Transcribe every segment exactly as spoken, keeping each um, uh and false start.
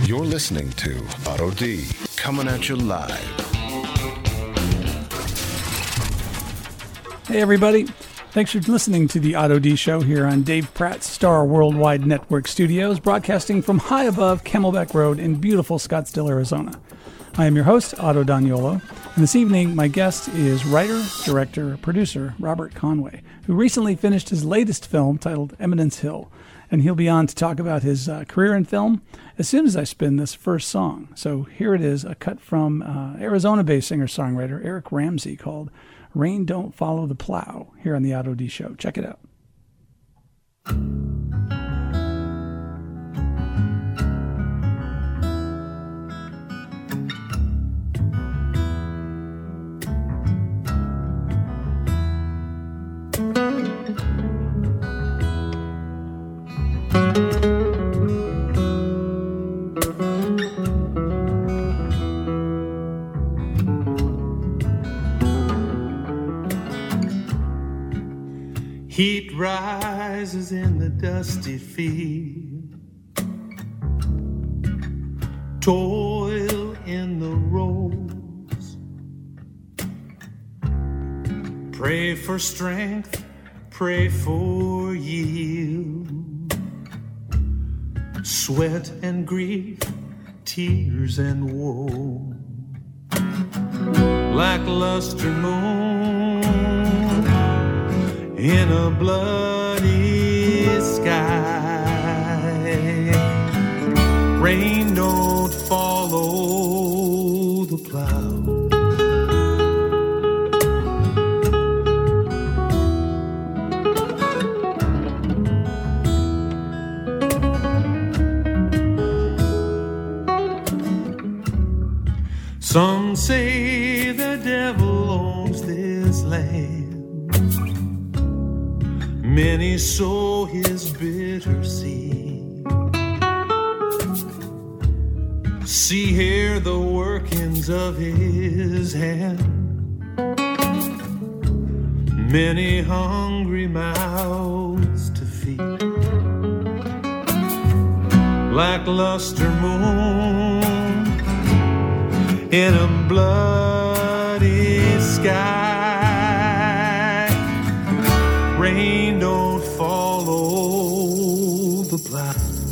You're listening to Otto D, coming at you live. Hey everybody, thanks for listening to the Otto D Show here on Dave Pratt's Star Worldwide Network Studios, broadcasting from high above Camelback Road in beautiful Scottsdale, Arizona. I am your host, Otto Daniolo, and this evening my guest is writer, director, producer Robert Conway, who recently finished his latest film titled Eminence Hill, and he'll be on to talk about his uh, career in film as soon as I spin this first song. So here it is, a cut from uh, Arizona-based singer-songwriter Eric Ramsey called Rain Don't Follow the Plow, here on the Otto D Show. Check it out. Heat rises in the dusty field, toil in the rows, pray for strength, pray for yield, sweat and grief, tears and woe, lackluster moon in a bloody sky. Rain don't follow the plow. Some say the devil owns this land. Many sow his bitter seed. See here the workings of his hand. Many hungry mouths to feed. Lackluster moon in a bloody sky. Rain don't follow the plow.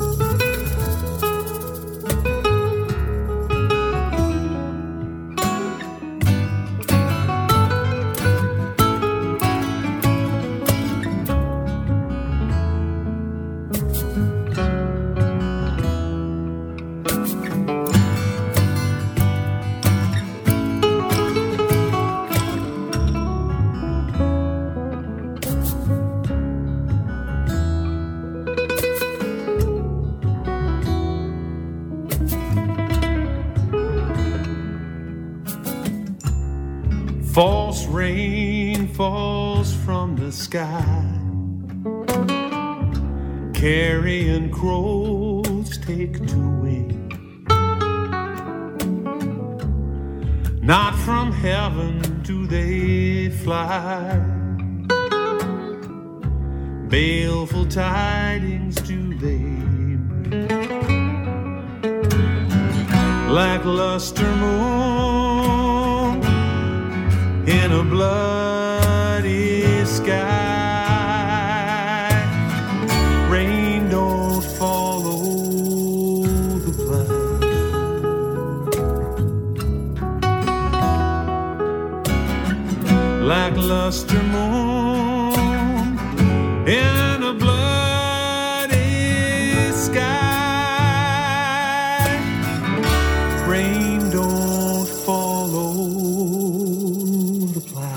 False rain falls from the sky, carrion crows take to wing. Not from heaven do they fly, baleful tidings do they bring. Lackluster moon in a bloody sky. Rain don't follow the plow. Lackluster moon in a bloody sky. Rain don't follow the plow.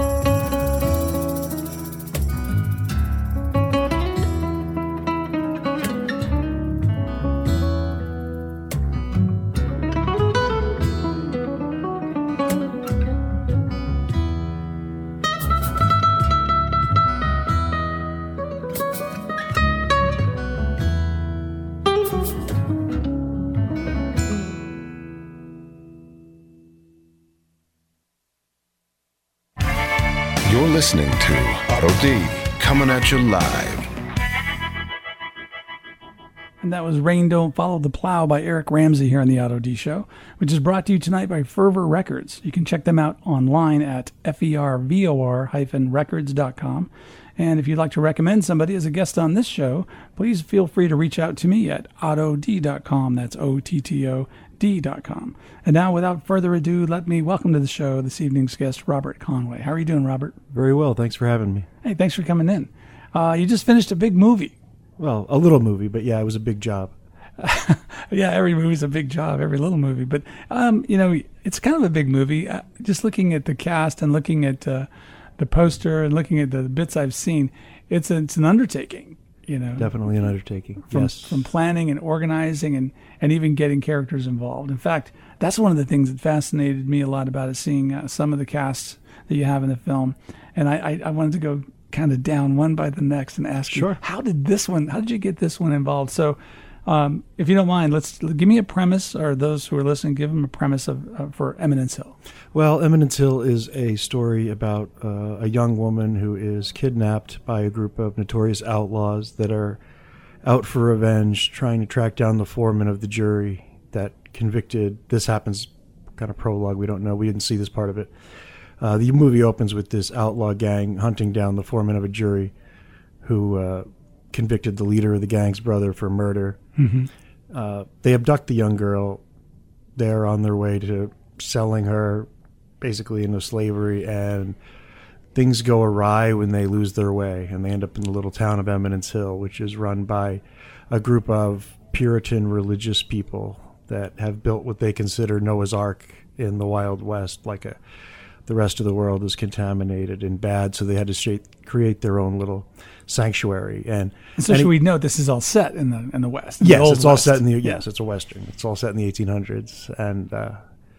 You're listening to Otto D, coming at you live. And that was Rain Don't Follow the Plow by Eric Ramsey here on the Auto D Show, which is brought to you tonight by Fervor Records. You can check them out online at fervor records dot com. And if you'd like to recommend somebody as a guest on this show, please feel free to reach out to me at otto d dot com. That's O T T O D dot com. And now, without further ado, let me welcome to the show this evening's guest, Robert Conway. How are you doing, Robert? Very well. Thanks for having me. Hey, thanks for coming in. Uh, you just finished a big movie. Well, a little movie, but yeah, it was a big job. Yeah, every movie's a big job, every little movie. But, um, you know, it's kind of a big movie. Uh, just looking at the cast and looking at uh, the poster and looking at the bits I've seen, it's, a, it's an undertaking, you know. Definitely an undertaking, from, yes. From planning and organizing and, and even getting characters involved. In fact, that's one of the things that fascinated me a lot about it, seeing uh, some of the casts that you have in the film. And I, I, I wanted to go kind of down one by the next and ask sure. you, how did this one, how did you get this one involved? So, um, if you don't mind, let's give me a premise, or those who are listening, give them a premise of uh, for Eminence Hill. Well, Eminence Hill is a story about uh, a young woman who is kidnapped by a group of notorious outlaws that are out for revenge, trying to track down the foreman of the jury that convicted. This happens, kind of prologue. We don't know. We didn't see this part of it. Uh, the movie opens with this outlaw gang hunting down the foreman of a jury who uh, convicted the leader of the gang's brother for murder. Mm-hmm. Uh, they abduct the young girl. They're on their way to selling her basically into slavery, and things go awry when they lose their way, and they end up in the little town of Eminence Hill, which is run by a group of Puritan religious people that have built what they consider Noah's Ark in the Wild West, like a the rest of the world is contaminated and bad, so they had to shape, create their own little sanctuary. And, and so, and should it, we note this is all set in the in the West? In yes, the old it's all West. set in the yes, it's a Western. It's all set in the eighteen hundreds, and uh,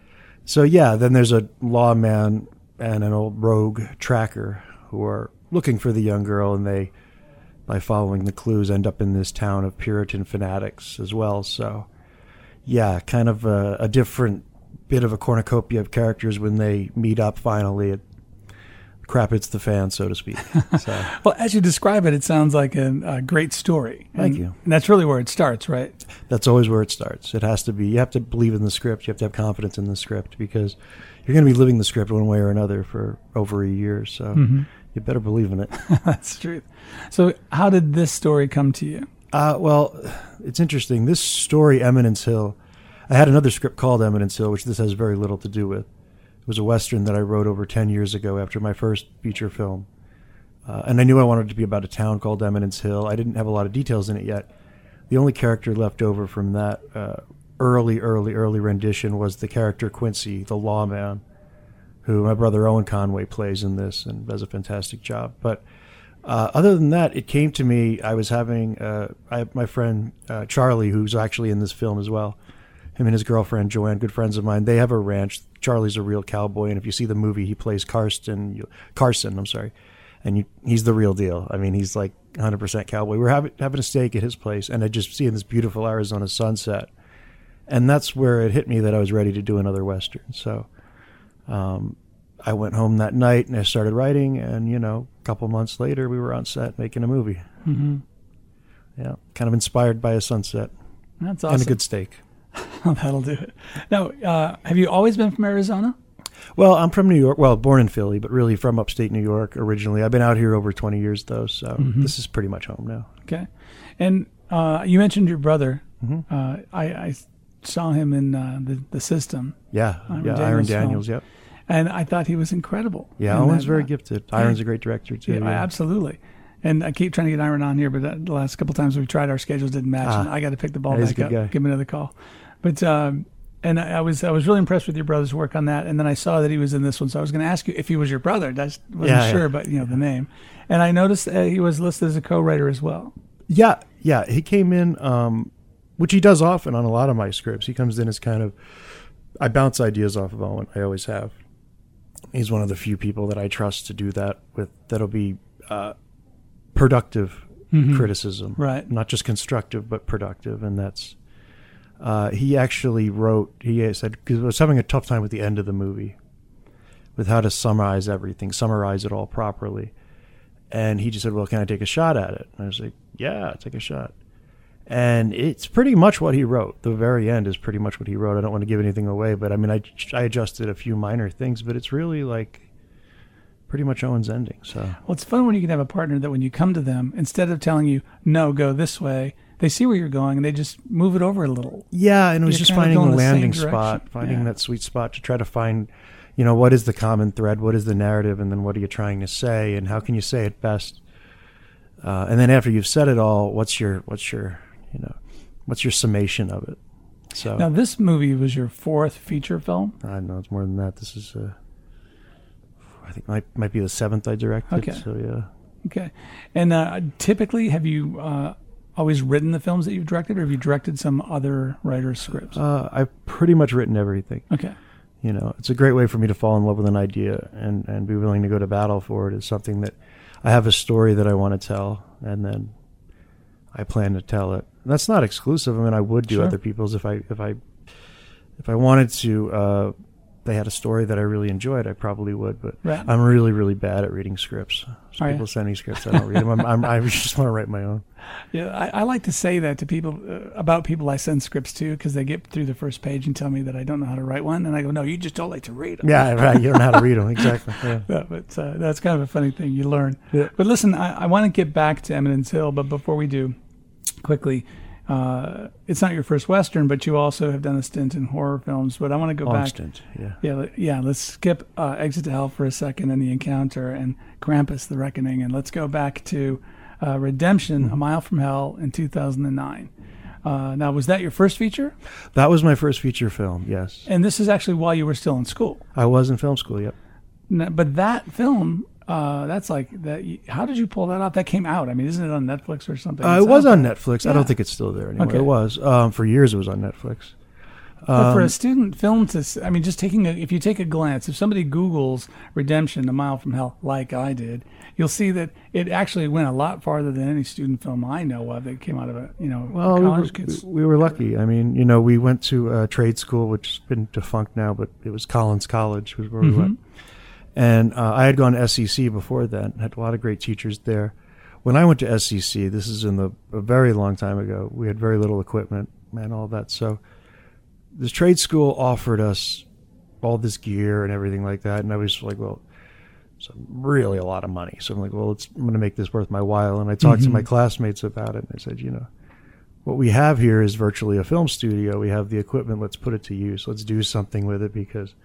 so yeah. Then there's a lawman and an old rogue tracker who are looking for the young girl, and they, by following the clues, end up in this town of Puritan fanatics as well. So, yeah, kind of a, a different bit of a cornucopia of characters when they meet up finally. It, crap hits the fan, so to speak. So. Well, as you describe it, it sounds like a, a great story. Thank and, you. And that's really where it starts, right? That's always where it starts. It has to be. You have to believe in the script. You have to have confidence in the script, because you're going to be living the script one way or another for over a year. So mm-hmm. you better believe in it. That's true. So how did this story come to you? Uh, well, it's interesting. This story, Eminence Hill, I had another script called Eminence Hill, which this has very little to do with. It was a Western that I wrote over ten years ago after my first feature film. Uh, and I knew I wanted it to be about a town called Eminence Hill. I didn't have a lot of details in it yet. The only character left over from that uh, early, early, early rendition was the character Quincy, the lawman, who my brother Owen Conway plays in this and does a fantastic job. But uh, other than that, it came to me, I was having, uh, I have my friend uh, Charlie, who's actually in this film as well. Him and his girlfriend, Joanne, good friends of mine. They have a ranch. Charlie's a real cowboy, and if you see the movie, he plays Carson, Carson, I'm sorry, and you, he's the real deal. I mean, he's like one hundred percent cowboy. We're having, having a steak at his place, and I just seeing this beautiful Arizona sunset, and that's where it hit me that I was ready to do another Western. So um, I went home that night, and I started writing, and, you know, a couple months later, we were on set making a movie. Mm-hmm. Yeah, kind of inspired by a sunset. That's awesome. And a good steak. That'll do it. Now, uh, have you always been from Arizona? Well, I'm from New York. Well, born in Philly, but really from upstate New York originally. I've been out here over twenty years, though, so mm-hmm. this is pretty much home now. Okay. And uh, you mentioned your brother. Mm-hmm. Uh, I, I saw him in uh, the, the System. Yeah, Iron yeah, Daniels Iron film. Daniels, yep. And I thought he was incredible. Yeah, Owen's very gifted. Iron's a great director, too. Yeah, yeah. Absolutely. And I keep trying to get Iron on here, but the last couple times we've tried, our schedules didn't match, ah, and I got to pick the ball he's back a good up. guy. Give him another call. But um, and I, I was I was really impressed with your brother's work on that. And then I saw that he was in this one, so I was going to ask you if he was your brother. I wasn't yeah, sure, yeah. but you know the name. And I noticed uh, he was listed as a co-writer as well. Yeah, yeah. He came in, um, which he does often on a lot of my scripts. He comes in as kind of, I bounce ideas off of Owen. I always have. He's one of the few people that I trust to do that with. That'll be uh, productive mm-hmm. criticism, right? Not just constructive, but productive, and that's. Uh, he actually wrote. He said because I was having a tough time with the end of the movie, with how to summarize everything, summarize it all properly, and he just said, "Well, can I take a shot at it?" And I was like, "Yeah, take a shot." And it's pretty much what he wrote. The very end is pretty much what he wrote. I don't want to give anything away, but I mean, I, I adjusted a few minor things, but it's really like pretty much Owen's ending. So, well, it's fun when you can have a partner that when you come to them, instead of telling you, no, go this way, they see where you're going and they just move it over a little. Yeah, and it was You're just kind of finding going the the same landing direction. spot, finding Yeah. that sweet spot to try to find, you know, what is the common thread, what is the narrative, and then what are you trying to say, and how can you say it best? Uh, and then after you've said it all, what's your, what's your, you know, what's your summation of it? So Now, this movie was your fourth feature film. I know it's more than that. This is, uh, I think might might be the seventh I directed. Okay. So yeah. Okay. And uh, typically, have you uh, always written the films that you've directed, or have you directed some other writer's scripts? Uh, I've pretty much written everything. Okay. You know, it's a great way for me to fall in love with an idea and, and be willing to go to battle for it. It's something that I have a story that I want to tell, and then I plan to tell it. And that's not exclusive. I mean, I would do Sure. other people's if I if I if I wanted to. Uh, they had a story that I really enjoyed, I probably would. But Right. I'm really, really bad at reading scripts. So Are people you? send me scripts, I don't read them. I'm, I'm, I just want to write my own. Yeah, I, I like to say that to people uh, about people I send scripts to, because they get through the first page and tell me that I don't know how to write one, and I go, "No, you just don't like to read them." Yeah, right. You don't know how to read them. Exactly. Yeah. Yeah, but uh, that's kind of a funny thing you learn. Yeah. But listen, I, I want to get back to Eminence Hill, but before we do, quickly, uh, it's not your first Western, but you also have done a stint in horror films. But I want to go Long back. stint, yeah. Yeah, let- yeah. Let's skip uh, Exit to Hell for a second and The Encounter and Krampus: The Reckoning, and let's go back to uh, Redemption: A Mile from Hell in two thousand nine. Uh, now, was that your first feature? That was my first feature film, yes. And this is actually while you were still in school. I was in film school, yep. N- But that film, uh, that's like that. How did you pull that off? That came out. I mean, isn't it on Netflix or something? Uh, It's it was out on there. Netflix. I Yeah. don't think it's still there anymore. Okay. It was. Um, for years it was on Netflix. But for Um, a student film to, s- I mean, just taking a, if you take a glance, if somebody Googles Redemption: A Mile from Hell, like I did, you'll see that it actually went a lot farther than any student film I know of that came out of a, you know, Well, we were, college kids. we were lucky. I mean, you know, we went to a trade school, which has been defunct now, but it was Collins College was where Mhm. we went. And uh, I had gone to S C C before then, had a lot of great teachers there. When I went to S C C, this is in the a very long time ago, we had very little equipment and all that. So this trade school offered us all this gear and everything like that. And I was like, well, it's really a lot of money. So I'm like, well, it's, I'm going to make this worth my while. And I talked to Mhm. my classmates about it. And I said, you know, what we have here is virtually a film studio. We have the equipment. Let's put it to use. Let's do something with it, because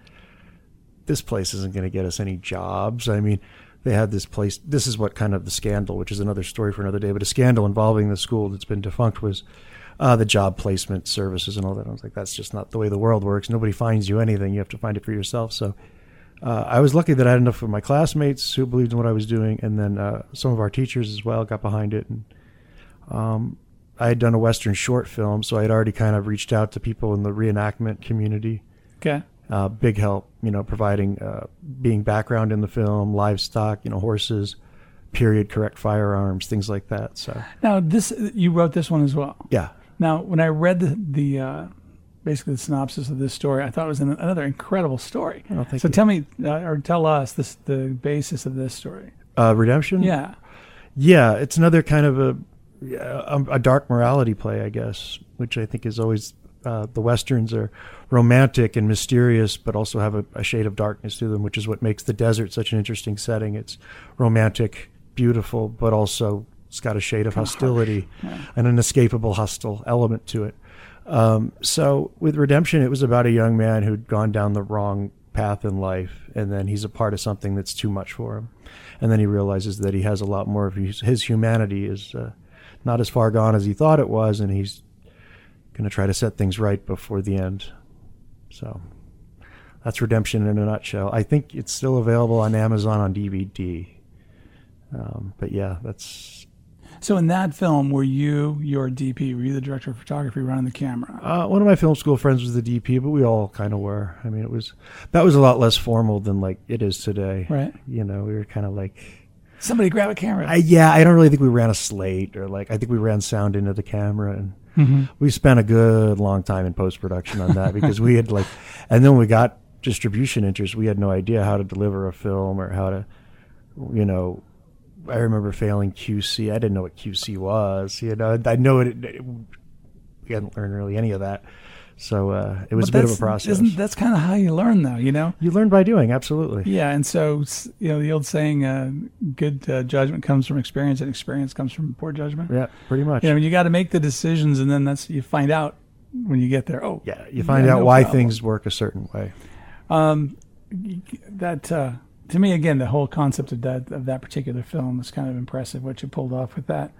this place isn't going to get us any jobs. I mean, they had this place. This is what kind of the scandal, which is another story for another day, but a scandal involving the school that's been defunct was uh, the job placement services and all that. I was like, that's just not the way the world works. Nobody finds you anything. You have to find it for yourself. So uh, I was lucky that I had enough of my classmates who believed in what I was doing, and then uh, some of our teachers as well got behind it. And um, I had done a Western short film, so I had already kind of reached out to people in the reenactment community. Okay. Uh, big help, you know, providing, uh, being background in the film, livestock, you know, horses, period correct firearms, things like that. So, Now, this you wrote this one as well. yeah. Now, when I read the, the uh, basically the synopsis of this story, I thought it was an, another incredible story. Oh, thank so you. tell me, uh, or tell us, this the basis of this story. Uh, Redemption? Yeah. Yeah, it's another kind of a, a, a dark morality play, I guess, which I think is always, uh, the Westerns are romantic and mysterious, but also have a, a shade of darkness to them, which is what makes the desert such an interesting setting. It's romantic, beautiful, but also it's got a shade of hostility Yeah. and an inescapable hostile element to it. Um, so with Redemption, it was about a young man who'd gone down the wrong path in life, and then he's a part of something that's too much for him. And then he realizes that he has a lot more of his, his humanity is uh, not as far gone as he thought it was, and he's going to try to set things right before the end. So that's Redemption in a nutshell. I think it's still available on Amazon on D V D. Um, but yeah, that's... So in that film, were you your D P? Were you the director of photography running the camera? Uh, one of my film school friends was the D P, but we all kind of were. I mean, it was that was a lot less formal than like it is today. Right. You know, we were kind of like, Somebody grab a camera. I, yeah, I don't really think we ran a slate or like I think we ran sound into the camera, and Mm-hmm. we spent a good long time in post production on that because we had like, and then we got distribution interest. We had no idea how to deliver a film or how to, you know, I remember failing Q C. I didn't know what Q C was. You know, I know it. it we hadn't learned really any of that. So uh, it was But a bit of a that's- process. Isn't, that's kind of how you learn, though, you know? You learn by doing, absolutely. Yeah, and so, s- you know, the old saying, uh, good uh, judgment comes from experience, and experience comes from poor judgment. Yeah, pretty much. You know, you got to make the decisions, and then that's you find out when you get there. Oh, Yeah, you find yeah, out no why problem. things work a certain way. Um, that uh, to me, again, the whole concept of that of that particular film is kind of impressive. What you pulled off with that,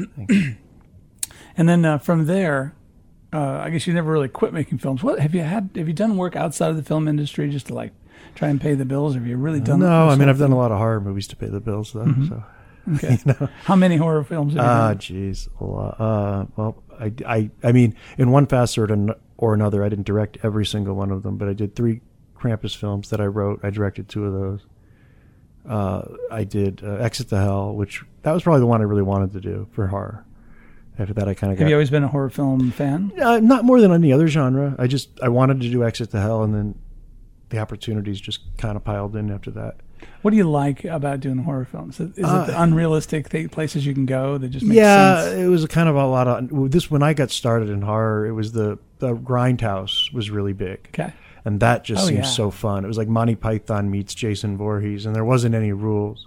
and then uh, from there, uh, I guess you never really quit making films. What have you had? Have you done work outside of the film industry just to like try and pay the bills? Or have you really done? No, I this mean, whole I've done thing? a lot of horror movies to pay the bills, though. Mhm. So, Okay. you know. How many horror films have you Ah, done? jeez, a lot. Uh, well, I, I, I mean, in one facet or an- or another, I didn't direct every single one of them, but I did three Krampus films that I wrote. I directed two of those. Uh, I did uh, Exit to Hell, which that was probably the one I really wanted to do for horror. After that, I kind of got Have you always been a horror film fan? uh, not more than any other genre. I just I wanted to do Exit to Hell, and then the opportunities just kind of piled in after that. What do you like about doing horror films? Is it Uh, the unrealistic th- places you can go that just make yeah, sense? it was a kind of a lot of this. When I got started in horror, it was the the Grindhouse was really big. Okay. And that just Oh, seems yeah. so fun. It was like Monty Python meets Jason Voorhees, and there wasn't any rules.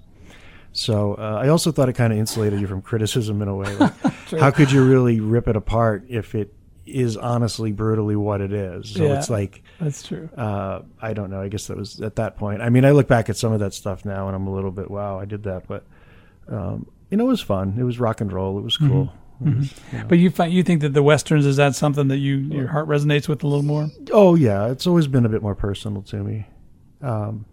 So uh, I also thought it kind of insulated you from criticism in a way. Like, True. how could you really rip it apart if it is honestly brutally what it is? So Yeah. it's like, That's true. uh, I don't know. I guess that was at that point. I mean, I look back at some of that stuff now, and I'm a little bit, wow, I did that. But um, you know, it was fun. It was rock and roll. It was cool. It was, you know. But you find, you think that the westerns, is that something that you your heart resonates with a little more? Oh yeah, it's always been a bit more personal to me, um,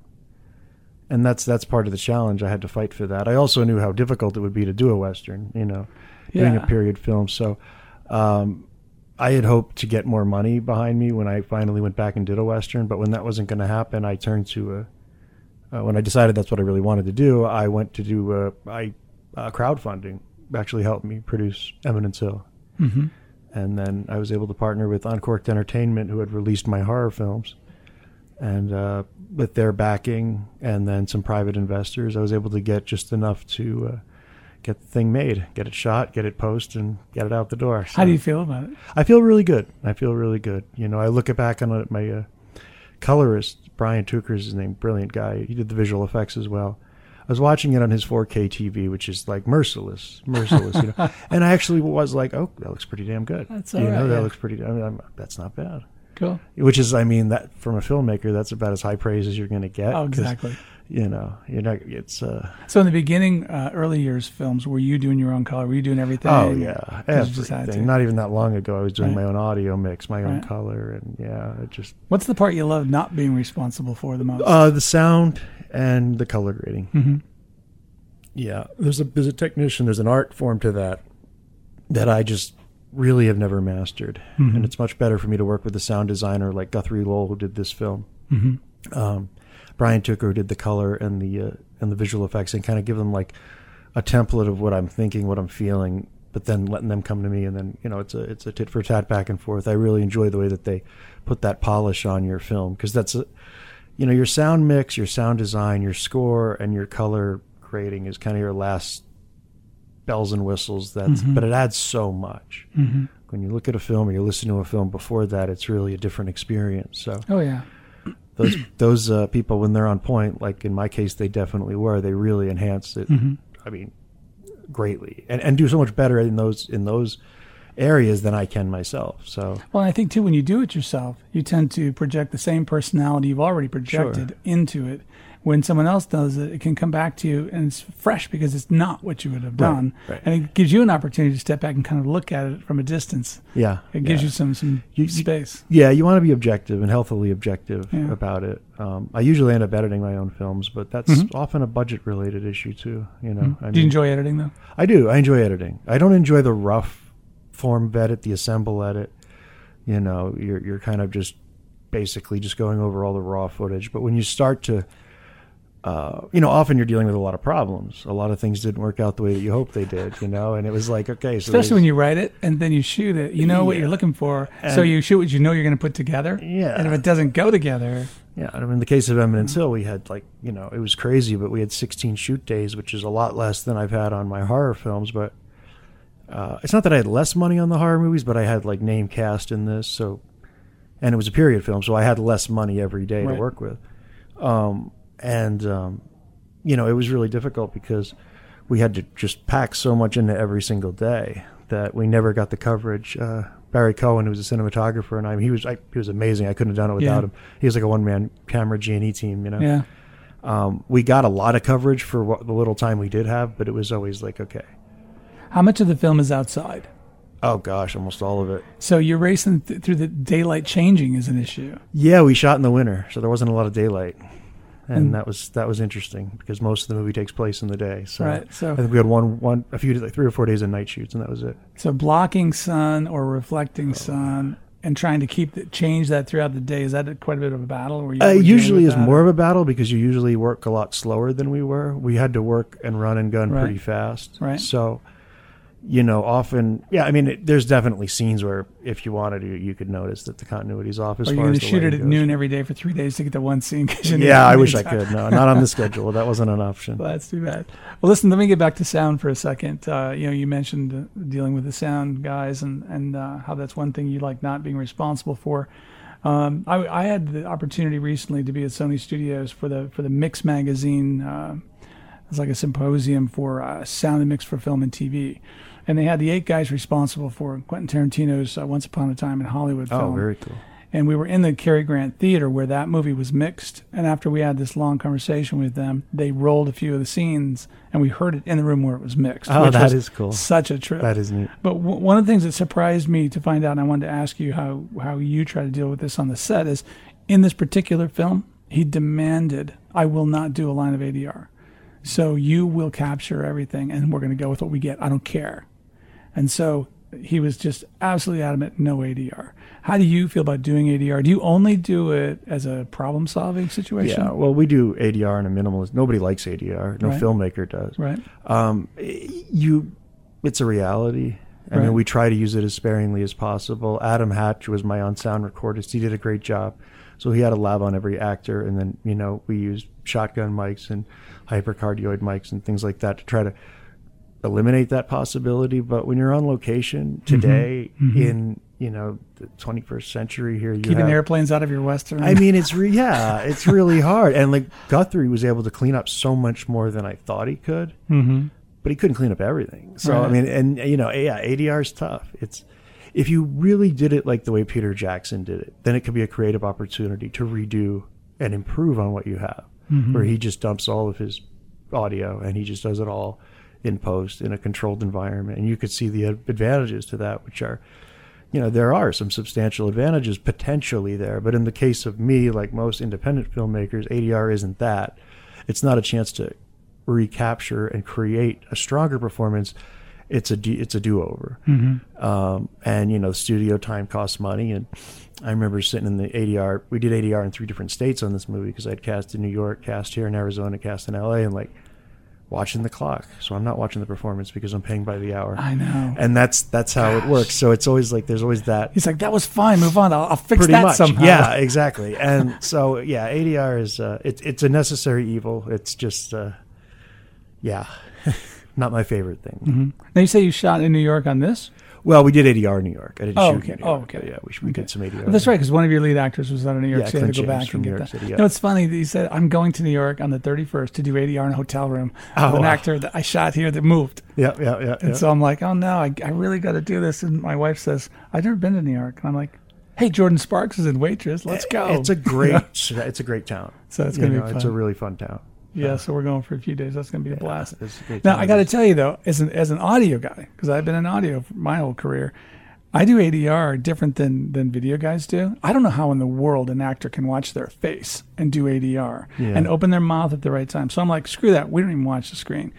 and that's that's part of the challenge. I had to fight for that. I also knew how difficult it would be to do a western, you know, doing Yeah. a period film. So um, I had hoped to get more money behind me when I finally went back and did a western. But when that wasn't going to happen, I turned to a. Uh, when I decided that's what I really wanted to do, I went to do uh, I uh, crowdfunding. Actually helped me produce Eminence Hill. Mm-hmm. And then I was able to partner with Uncorked Entertainment, who had released my horror films. And uh, with their backing and then some private investors, I was able to get just enough to uh, get the thing made, get it shot, get it posted, and get it out the door. How So do you feel about it? I feel really good. I feel really good. You know, I look back on it, my uh, colorist, Brian Tucker's his name, brilliant guy. He did the visual effects as well. I was watching it on his four K T V, which is like merciless, merciless, you know. And I actually was like, "Oh, that looks pretty damn good." That's you all know, right, that yeah. looks pretty. I mean, I'm, that's not bad. Cool. Which is, I mean, that from a filmmaker, that's about as high praise as you're going to get. Oh, 'cause, exactly. You know, you're not. It's. Uh, So in the beginning, uh, early years films, were you doing your own color? Were you doing everything? oh yeah, 'Cause you just had everything. to. Not even that long ago, I was doing Right. my own audio mix, my own Right. color, and yeah, it just What's the part you love not being responsible for the most? uh, the sound and the color grading. mm-hmm. Yeah, there's a there's a technician, there's an art form to that that I just really have never mastered, Mhm. and it's much better for me to work with a sound designer like Guthrie Lowell, who did this film, Mm-hmm. um, Brian Tucker, who did the color and the uh, and the visual effects, and kind of give them like a template of what I'm thinking, what I'm feeling, but then letting them come to me, and then you know it's a it's a tit for tat back and forth. I really enjoy the way that they put that polish on your film, because that's a, you know, your sound mix, your sound design, your score, and your color grading is kind of your last bells and whistles. That's Mhm. but it adds so much. Mm-hmm. When you look at a film or you listen to a film before that, it's really a different experience. So Oh yeah. those those uh, people, when they're on point, like in my case, they definitely were. They really enhanced it. Mm-hmm. I mean, greatly, and and do so much better in those in those areas than I can myself. So Well, I think too, when you do it yourself, you tend to project the same personality you've already projected Sure. into it. When someone else does it, it can come back to you and it's fresh because it's not what you would have Right, done. right. And it gives you an opportunity to step back and kind of look at it from a distance. yeah, It gives yeah. you some, some You- you- space. Yeah, you want to be objective and healthily objective Yeah. about it. Um, I usually end up editing my own films, but that's Mhm. often a budget-related issue too. You know, Mhm. I Do you mean- enjoy editing though? I do. I enjoy editing. I don't enjoy the rough form edit, the assemble edit. You know, you're you're kind of just basically just going over all the raw footage. But when you start to, uh, you know, often you're dealing with a lot of problems. A lot of things didn't work out the way that you hoped they did. You know, and it was like, okay, so Especially when you write it and then you shoot it, you know what Yeah. you're looking for. So And- you shoot what you know you're going to put together. Yeah. And if it doesn't go together, Yeah, I mean, in the case of Eminence Hill, we had like, you know, it was crazy, but we had sixteen shoot days, which is a lot less than I've had on my horror films. But uh, it's not that I had less money on the horror movies, but I had like name cast in this, so and it was a period film, so I had less money every day right. to work with. Um, and um, you know, it was really difficult because we had to just pack so much into every single day that we never got the coverage. Uh, Barry Cohen, who was a cinematographer, and I, he was I, he was amazing. I couldn't have done it without yeah. him. He was like a one man camera G and E team, you know. Yeah. Um, we got a lot of coverage for what, the little time we did have, but it was always like, okay. How much of the film is outside? Oh gosh, almost all of it. So you're racing th- through the daylight changing is an issue. Yeah, we shot in the winter, so there wasn't a lot of daylight. And, And- that was that was interesting because most of the movie takes place in the day. So, Right, so- I think we had one one a few like three or four days of night shoots, and that was it. So blocking sun or reflecting sun and trying to keep the, change that throughout the day, is that quite a bit of a battle? Where you, Uh, were dealing usually with is that, more or- of a battle because you usually work a lot slower than we were. We had to work and run and gun Right. pretty fast. Right. So, you know, often, yeah, I mean, it, there's definitely scenes where if you wanted to, you could notice that the continuity is off as Or you're far going as to the shoot it lighting at goes. noon every day for three days to get the one scene. 'cause you need Yeah, I the wish I entire- could. No, not on the schedule. That wasn't an option. Well, that's too bad. Well, listen, let me get back to sound for a second. Uh, you know, you mentioned uh, dealing with the sound guys and, and uh, how that's one thing you like not being responsible for. Um, I, I had the opportunity recently to be at Sony Studios for the for the Mix magazine. Uh, it's like a symposium for uh, sound and mix for film and T V. And they had the eight guys responsible for Quentin Tarantino's uh, Once Upon a Time in Hollywood Oh, film. very cool. And we were in the Cary Grant Theater where that movie was mixed. And after we had this long conversation with them, they rolled a few of the scenes, and we heard it in the room where it was mixed. Oh, which that was is cool. Such a trip. That is neat. But w- one of the things that surprised me to find out, and I wanted to ask you how, how you try to deal with this on the set, is in this particular film, he demanded, I will not do a line of A D R. So you will capture everything, and we're going to go with what we get. I don't care. And so he was just absolutely adamant, no A D R. How do you feel about doing A D R? Do you only do it as a problem-solving situation? Yeah, well, we do A D R in a minimalist. Nobody likes A D R. No Right. filmmaker does. Right. Um, you, it's a reality. I Right. mean, we try to use it as sparingly as possible. Adam Hatch was my on-sound recordist. He did a great job. So he had a lab on every actor, and then, you know, we used shotgun mics and hypercardioid mics and things like that to try to eliminate that possibility. But when you're on location today Mm-hmm. in, you know, the twenty-first century here, you Keeping have, airplanes out of your Western. I mean, it's re- yeah, it's really hard. And like Guthrie was able to clean up so much more than I thought he could, mm-hmm. but he couldn't clean up everything. So Right. I mean, and you know, yeah, A D R is tough. It's if you really did it like the way Peter Jackson did it, then it could be a creative opportunity to redo and improve on what you have. Mm-hmm. Where he just dumps all of his audio and he just does it all in post in a controlled environment, and you could see the advantages to that, which are, you know, there are some substantial advantages potentially there. But in the case of me, like most independent filmmakers, A D R isn't that. It's not a chance to recapture and create a stronger performance. It's a do, it's a do-over. Mm-hmm. Um, and, you know, studio time costs money. And I remember sitting in the A D R. We did A D R in three different states on this movie because I'd cast in New York, cast here in Arizona, cast in L A, and like watching the clock. So I'm not watching the performance because I'm paying by the hour. I know. And that's that's how it works. So it's always like there's always that. He's like, that was fine. Move on. I'll, I'll fix Pretty that much. somehow. Yeah, exactly. And so, yeah, A D R is uh, it, it's a necessary evil. It's just, uh, yeah, not my favorite thing. Mm-hmm. Now you say you shot in New York on this? Well, we did A D R in New York. I didn't Oh, shoot okay. in New Oh, York. okay. Yeah, we, we Okay. did some A D R. Well, that's right, because one of your lead actors was out of New York, Yeah, so you had to Clint go James back from and New get York that. City, yeah. No, it's funny that you said, I'm going to New York on the thirty-first to do A D R in a hotel room Oh, with an wow. actor that I shot here that moved. Yeah, yeah, yeah. And yeah. so I'm like, oh no, I, I really got to do this. And my wife says, I've never been to New York. And I'm like, hey, Jordan Sparks is in Waitress. Let's go. It's a great, it's a great town. So it's You gonna be know, fun. It's a really fun town. Yeah, so we're going for a few days. That's going to be a blast. It's a great Now, town. I got to tell you, though, as an, as an audio guy, because I've been in audio for my whole career, I do A D R different than, than video guys do. I don't know how in the world an actor can watch their face and do A D R Yeah. and open their mouth at the right time. So I'm like, screw that. We don't even watch the screen.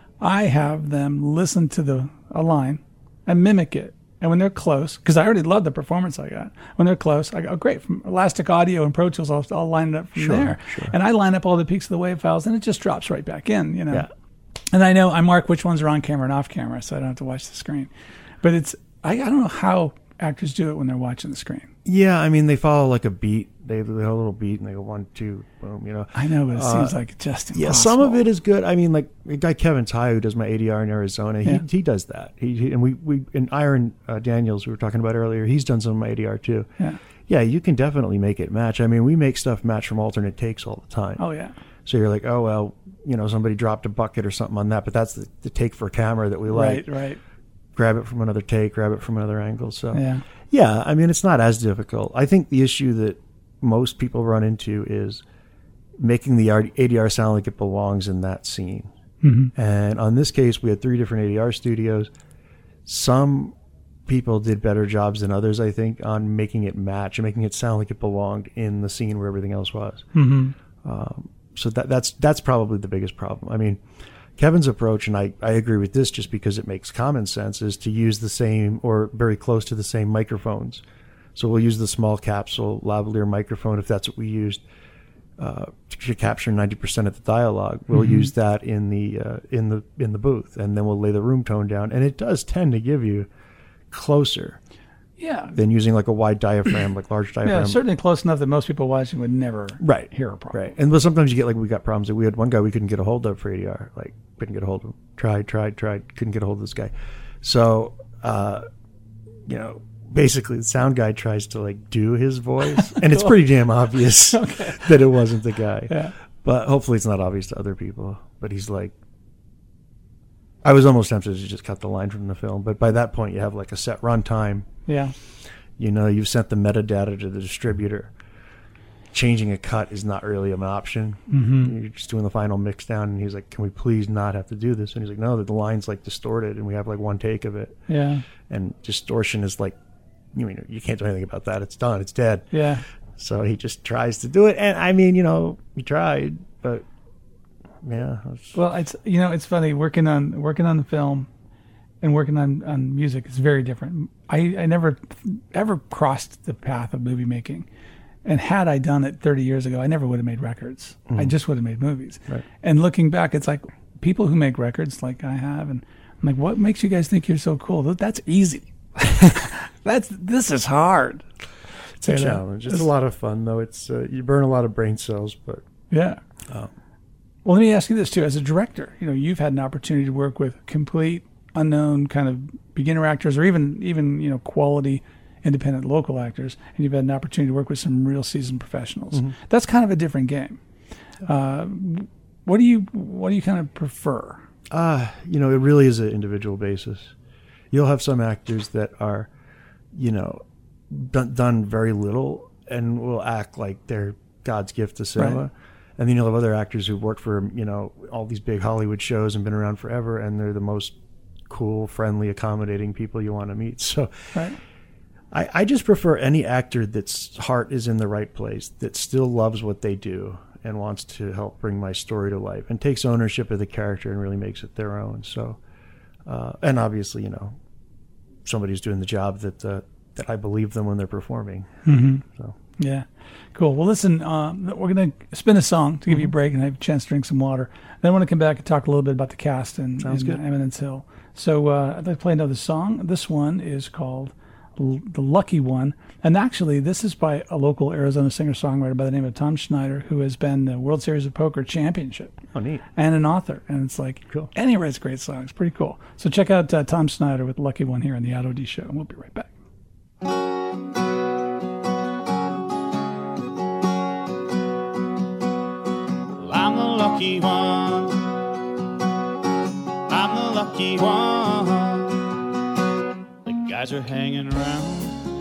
I have them listen to the a line and mimic it. And when they're close, because I already love the performance I got, when they're close, I go, oh, great, from Elastic Audio and Pro Tools, I'll, I'll line it up from Sure, there. sure. And I line up all the peaks of the wave files, and it just drops right back in, you know. Yeah. And I know I mark which ones are on camera and off camera, so I don't have to watch the screen. But it's I, I don't know how actors do it when they're watching the screen. Yeah, I mean, they follow like a beat. They have the whole little beat and they go one, two, boom, you know. I know, but it Uh, seems like just impossible. Yeah, some of it is good. I mean, like a guy Kevin Ty who does my A D R in Arizona, he Yeah. he does that. He, he and we we and Iron uh, Daniels we were talking about earlier. He's done some of my A D R too. Yeah. Yeah, you can definitely make it match. I mean, we make stuff match from alternate takes all the time. Oh, yeah. So you're like, oh well, you know, somebody dropped a bucket or something on that, but that's the, the take for camera that we like. Right, right. Grab it from another take, grab it from another angle. So Yeah. yeah, I mean, it's not as difficult. I think the issue that most people run into is making the A D R sound like it belongs in that scene. Mm-hmm. And on this case, we had three different A D R studios. Some people did better jobs than others, I think, on making it match and making it sound like it belonged in the scene where everything else was. Mm-hmm. Um, so that, that's that's probably the biggest problem. I mean, Kevin's approach, and I, I agree with this just because it makes common sense, is to use the same or very close to the same microphones. So we'll use the small capsule lavalier microphone if that's what we used uh, to capture ninety percent of the dialogue. We'll Mm-hmm. use that in the uh, in the in the booth, and then we'll lay the room tone down, and it does tend to give you closer Yeah. than using like a wide diaphragm, like large diaphragm. Yeah, certainly close enough that most people watching would never Right. hear a problem. Right. And but sometimes you get like we got problems. Like we had one guy we couldn't get a hold of for A D R. Like couldn't get a hold of him. Tried, tried, tried. Couldn't get a hold of this guy. So, uh, you know, basically the sound guy tries to like do his voice, and it's pretty damn obvious Okay. that it wasn't the guy. Yeah. But hopefully it's not obvious to other people. But he's like, I was almost tempted to just cut the line from the film. But by that point, you have like a set run time. Yeah. You know, you've sent the metadata to the distributor. Changing a cut is not really an option. Mm-hmm. You're just doing the final mix down, and he's like, "Can we please not have to do this?" And he's like, "No, the line's like distorted, and we have like one take of it, Yeah. and distortion is like, you mean you can't do anything about that. It's done. It's dead." Yeah. So he just tries to do it, and I mean, you know, he tried, but yeah. It's, Well, it's you know it's funny working on working on the film and working on, on music is very different. I, I never ever crossed the path of movie making, and had I done it thirty years ago, I never would have made records. Mm-hmm. I just would have made movies. Right. And looking back, it's like people who make records like I have, and I'm like, what makes you guys think you're so cool? That's easy. That's this is hard. it's a You know, challenge. It's a lot of fun, though. It's uh, you burn a lot of brain cells, but Yeah. Oh. Well, let me ask you this too: as a director, you know, you've had an opportunity to work with complete unknown kind of beginner actors, or even even you know quality independent local actors, and you've had an opportunity to work with some real seasoned professionals. Mm-hmm. That's kind of a different game. Uh, what do you what do you kind of prefer? Uh, you know, it really is an individual basis. You'll have some actors that are, you know, done, done very little and will act like they're God's gift to cinema. Right. And then you'll have other actors who've worked for, you know, all these big Hollywood shows and been around forever, and they're the most cool, friendly, accommodating people you want to meet. So Right. I, I just prefer any actor that's heart is in the right place, that still loves what they do and wants to help bring my story to life and takes ownership of the character and really makes it their own. So, uh, and obviously, you know, somebody's doing the job that uh, that I believe them when they're performing. Mm-hmm. So Yeah, cool. Well, listen, um, we're going to spin a song to give you a break and have a chance to drink some water. Then I want to come back and talk a little bit about the cast and, Sounds and good. Eminence Hill. So uh, I'd like to play another song. This one is called L- The Lucky One. And actually, this is by a local Arizona singer-songwriter by the name of Tom Schneider, who has been the World Series of Poker championship oh, neat. and an author. And it's like, Cool. and he writes great songs. Pretty cool. So check out uh, Tom Schneider with Lucky One here on the Otto D Show, and we'll be right back. I'm the lucky one. I'm the lucky one. The guys are hanging around.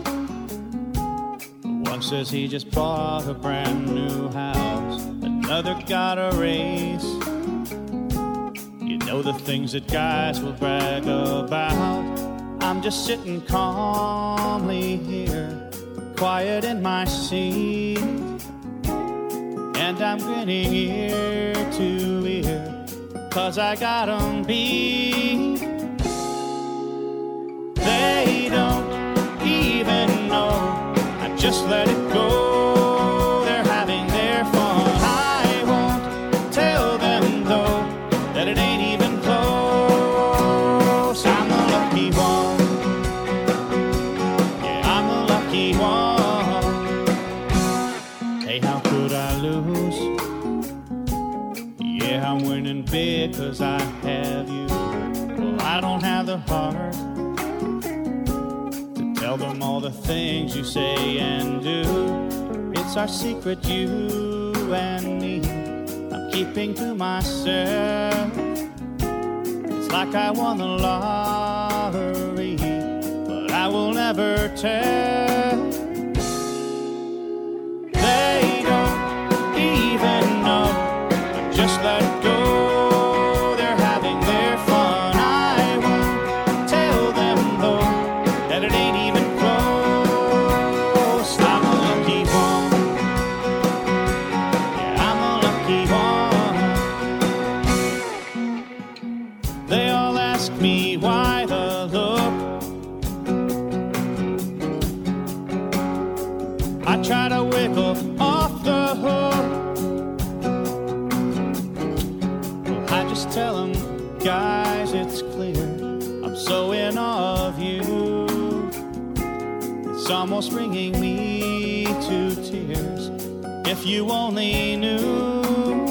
One says he just bought a brand new house. Another got a raise. You know the things that guys will brag about. I'm just sitting calmly here, quiet in my seat. And I'm grinning ear to ear, 'cause I got 'em beat. They don't even know I just let it go. They're having their fun. I won't tell them, though, that it ain't even close. I'm the lucky one. Yeah, I'm the lucky one. dreaming big 'cause I have you. Well, I don't have the heart to tell them all the things you say and do. It's our secret, you and me. I'm keeping to myself. It's like I won the lottery, but I will never tell. They don't even know, but just let go. They're having their fun. I won't tell them though that it ain't even close. I'm a lucky one. Yeah, I'm a lucky one. They all ask me why the look. I try to wiggle off the hook. Well, I just tell them, guys, it's clear. I'm so in awe of you. It's almost bringing me to tears. If you only knew.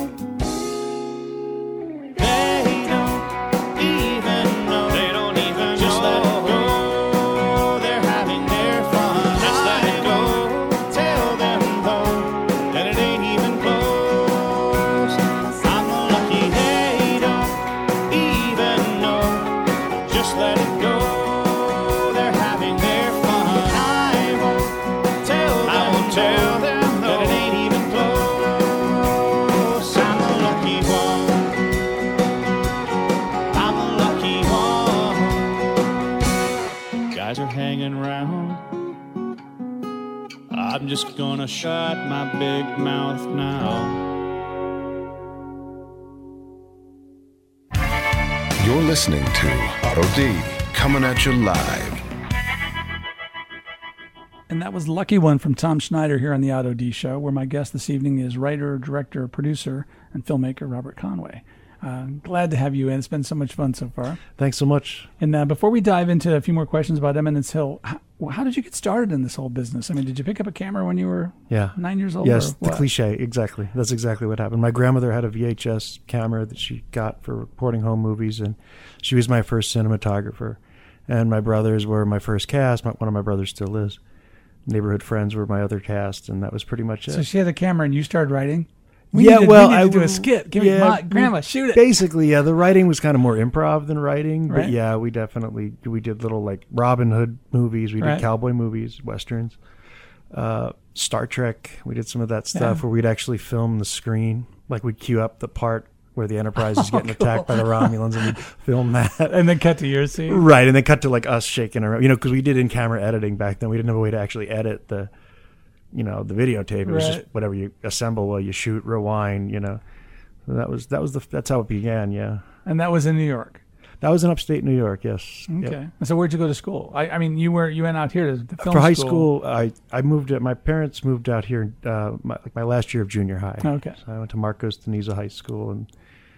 They don't even know. They don't even just know. Let it go. They're having their fun. Just let it go. Tell them though that it ain't even close. I'm the lucky they don't even know. Just let it go. They're having their fun. I won't tell them. I won't tell them that it ain't even close. I'm the lucky one. I'm the lucky one. Guys are hanging around. I'm just gonna shut my big mouth now. You're listening to Otto D, coming at you live. And that was Lucky One from Tom Schneider here on the Otto D Show, where my guest this evening is writer, director, producer, and filmmaker Robert Conway. Uh, glad to have you in. It's been so much fun so far. Thanks so much. And uh, before we dive into a few more questions about Eminence Hill, how, how did you get started in this whole business? I mean, did you pick up a camera when you were Yeah. nine years old? Yes, or the what? cliche, exactly. That's exactly what happened. My grandmother had a V H S camera that she got for reporting home movies, and she was my first cinematographer. And my brothers were my first cast. My, one of my brothers still is. Neighborhood Friends were my other cast, and that was pretty much it. So she had a camera and you started writing? We yeah, need to, well, we need I to do a would- skit. Give yeah, me my, Grandma, shoot it. Basically, yeah, the writing was kind of more improv than writing, but Right. yeah, we definitely we did little like Robin Hood movies, we did Right. cowboy movies, westerns, uh, Star Trek. We did some of that stuff Yeah. where we'd actually film the screen, like we'd cue up the part where the Enterprise is Oh, getting attacked by the Romulans, and we'd film that. And then cut to your scene. Right, and then cut to like us shaking around, you know, because we did in-camera editing back then. We didn't have a way to actually edit the, you know, the videotape. It was Right. just whatever you assemble while you shoot, rewind, you know. So that was that was the that's how it began. Yeah, And that was in New York. that was in upstate New York. Yes. Okay. Yep. So where'd you go to school? I, I mean, you were you went out here to the film For high school, I I moved. My parents moved out here. Uh, my, like my last year of junior high. Okay. So I went to Marcos Deniza High School, and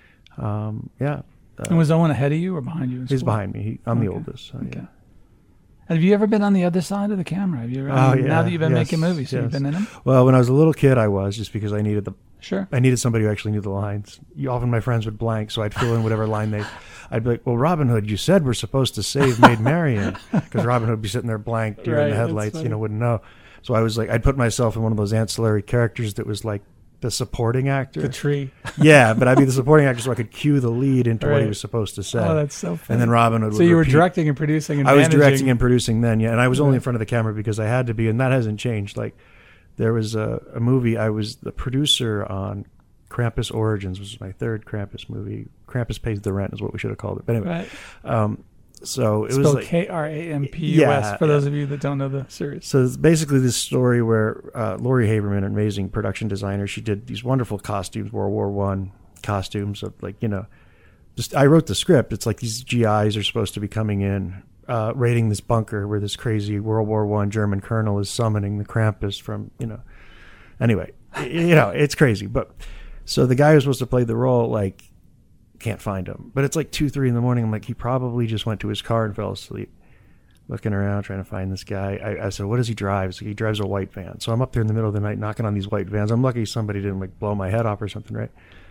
um, yeah, uh, And was Owen ahead of you or behind you? In he's school? behind me. He, I'm the Okay. oldest. So, Okay. yeah. Have you ever been on the other side of the camera? Have you ever? Oh, I mean, yeah, Now that you've been yes, making movies, have you yes. been in them? Well, when I was a little kid, I was just because I needed the Sure. I needed somebody who actually knew the lines. You, often my friends would blank, so I'd fill in whatever line they. I'd be like, "Well, Robin Hood, you said we're supposed to save Maid Marian," because Robin Hood would be sitting there blank, deer Right, in the that's headlights, funny. you know, wouldn't know. So I was like, I'd put myself in one of those ancillary characters that was like the supporting actor. The tree. Yeah, but I'd be the supporting actor, so I could cue the lead into what he Right. was supposed to say. Oh, that's so funny. and then Robin Hood. So would you were repeat. directing and producing and I was managing. directing and producing then, yeah, and I was only Yeah. in front of the camera because I had to be, and that hasn't changed. Like, there was a, a movie I was the producer on. Krampus Origins was my third Krampus movie. Krampus Pays the Rent is what we should have called it. But anyway, Right. um, so it was Spelled like K R A M P U S Yeah, for those yeah. of you that don't know the series. so it's basically this story where uh, Lori Haberman, an amazing production designer, she did these wonderful costumes, World War One costumes of like you know, just I wrote the script. It's like these G Is are supposed to be coming in, uh, raiding this bunker where this crazy World War One German colonel is summoning the Krampus from you know. Anyway, y- you know it's crazy, but so the guy who's supposed to play the role like can't find him, but it's like two, three in the morning. I'm like, he probably just went to his car and fell asleep. Looking around trying to find this guy. I, I said, what does he drive? He's like, he drives a white van. So I'm up there in the middle of the night knocking on these white vans. I'm lucky somebody didn't like blow my head off or something, right?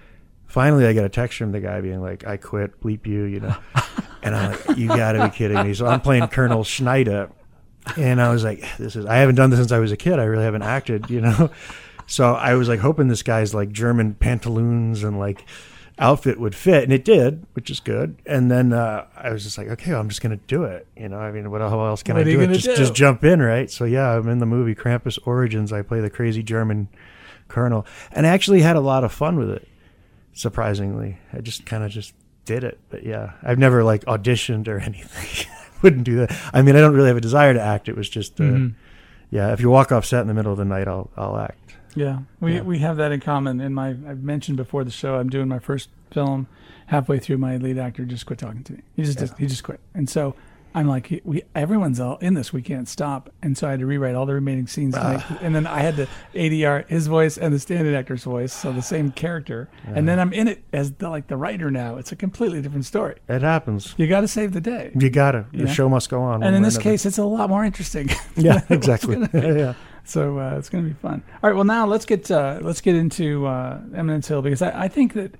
finally I get a text from the guy being like, I quit, bleep you, you know. And I'm like, you got to be kidding me. So I'm playing Colonel Schneider. And I was like, this is, I haven't done this since I was a kid. I really haven't acted, you know. So I was like hoping this guy's like German pantaloons and like outfit would fit. And it did, which is good. And then uh, I was just like, okay, well, I'm just going to do it. You know, I mean, what how else can What I are you do? It? gonna Just, do? just jump in, right? So yeah, I'm in the movie Krampus Origins. I play the crazy German colonel. And I actually had a lot of fun with it, surprisingly. I just kind of just did it. But yeah, I've never like auditioned or anything. Wouldn't do that. I mean, I don't really have a desire to act. It was just, uh, Mm-hmm. yeah, if you walk off set in the middle of the night, I'll I'll act. Yeah, we Yeah. we have that in common. In my, I've mentioned before the show, I'm doing my first film. Halfway through, my lead actor just quit talking to me. He just Yeah. he just quit, and so I'm like, we everyone's all in this. We can't stop, and so I had to rewrite all the remaining scenes, to make, and then I had to A D R his voice and the stand-in actor's voice, so the same character, and then I'm in it as the, like the writer now. It's a completely different story. It happens. You got to save the day, You gotta. Yeah. The show must go on. and one in way or this another. case, it's a lot more interesting. yeah, exactly. yeah. So uh, it's going to be fun. All right. Well, now let's get uh, let's get into uh, Eminence Hill, because I, I think that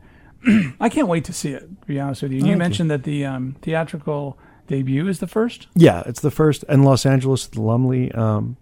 I can't wait to see it. To be honest with you, you Thank you. mentioned that the um, theatrical debut is the first. Yeah, it's the first in Los Angeles, the Lumley. Um,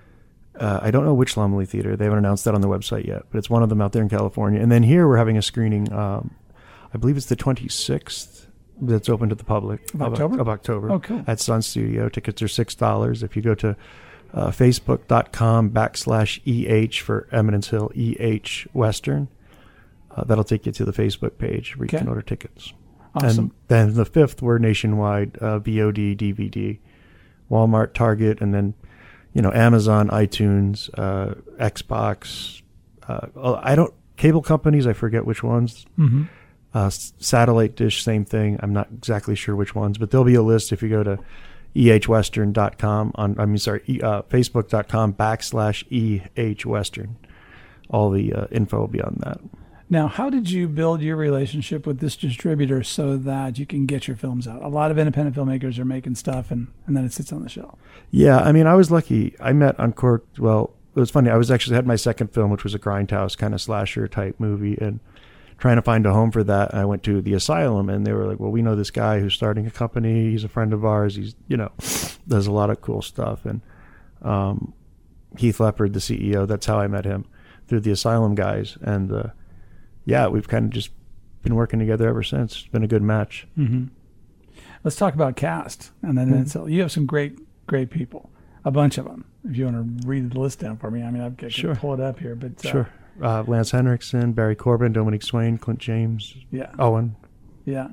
uh, I don't know which Lumley theater. They haven't announced that on the website yet, but it's one of them out there in California. And then here we're having a screening. Um, I believe it's the twenty-sixth. That's open to the public Of October? Of October. Oh, cool. At Sun Studio. Tickets are six dollars. If you go to uh, facebook.com backslash EH for Eminence Hill, E H Western, uh, that'll take you to the Facebook page where you Okay. can order tickets. Awesome. And then the fifth, we're nationwide, uh, V O D, D V D, Walmart, Target, and then, you know, Amazon, iTunes, uh, Xbox. Uh, oh, I don't, cable companies, I forget which ones. Mm-hmm. Uh, s- satellite dish, same thing. I'm not exactly sure which ones, but there'll be a list if you go to e h western dot com on, I mean, sorry, e, uh, facebook.com backslash ehwestern. All the uh, info will be on that. Now, how did you build your relationship with this distributor so that you can get your films out? A lot of independent filmmakers are making stuff, and, and then it sits on the shelf. Yeah, I mean, I was lucky. I met Uncorked. Well, it was funny. I was actually had my second film, which was a grindhouse kind of slasher type movie, and trying to find a home for that. And I went to the Asylum, and they were like, "Well, we know this guy who's starting a company. He's a friend of ours. He's, you know, does a lot of cool stuff." And um, Heath Leopard, the C E O, that's how I met him, through the Asylum guys. And uh, yeah, we've kind of just been working together ever since. It's been a good match. Mm-hmm. Let's talk about cast, and then Mm-hmm. so you have some great, great people, a bunch of them. If you want to read the list down for me, I mean, I've got to Sure. pull it up here, but uh, Sure. Uh, Lance Henriksen, Barry Corbin, Dominique Swain, Clint James, yeah, Owen. yeah,